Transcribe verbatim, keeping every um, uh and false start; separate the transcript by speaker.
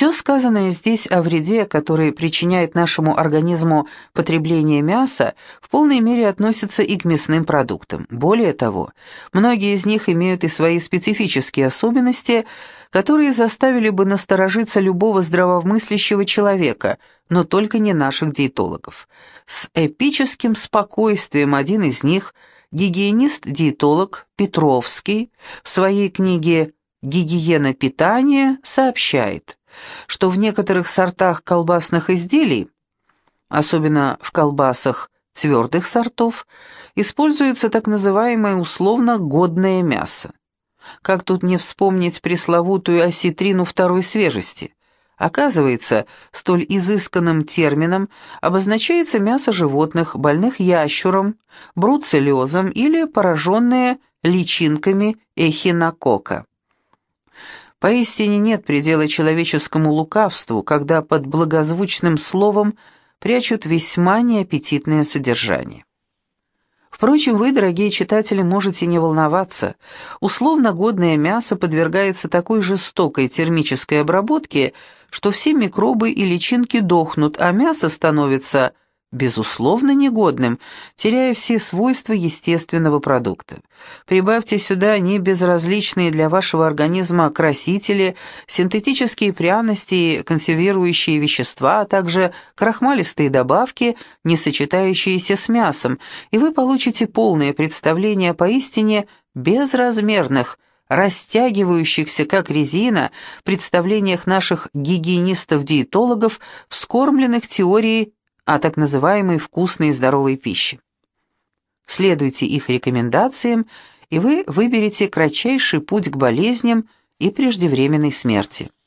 Speaker 1: Все сказанное здесь о вреде, который причиняет нашему организму потребление мяса, в полной мере относится и к мясным продуктам. Более того, многие из них имеют и свои специфические особенности, которые заставили бы насторожиться любого здравомыслящего человека, но только не наших диетологов. С эпическим спокойствием один из них, гигиенист-диетолог Петровский, в своей книге «Гигиена питания» сообщает, что в некоторых сортах колбасных изделий, особенно в колбасах твердых сортов, используется так называемое условно годное мясо. Как тут не вспомнить пресловутую осетрину второй свежести? Оказывается, столь изысканным термином обозначается мясо животных, больных ящуром, бруцеллезом или пораженные личинками эхинококка. Поистине нет предела человеческому лукавству, когда под благозвучным словом прячут весьма неаппетитное содержание. Впрочем, вы, дорогие читатели, можете не волноваться. Условно годное мясо подвергается такой жестокой термической обработке, что все микробы и личинки дохнут, а мясо становится, безусловно, негодным, теряя все свойства естественного продукта. Прибавьте сюда небезразличные для вашего организма красители, синтетические пряности и консервирующие вещества, а также крахмалистые добавки, не сочетающиеся с мясом, и вы получите полное представление о поистине безразмерных, растягивающихся как резина, представлениях наших гигиенистов-диетологов, вскормленных теорией о так называемой вкусной и здоровой пище. Следуйте их рекомендациям, и вы выберете кратчайший путь к болезням и преждевременной смерти.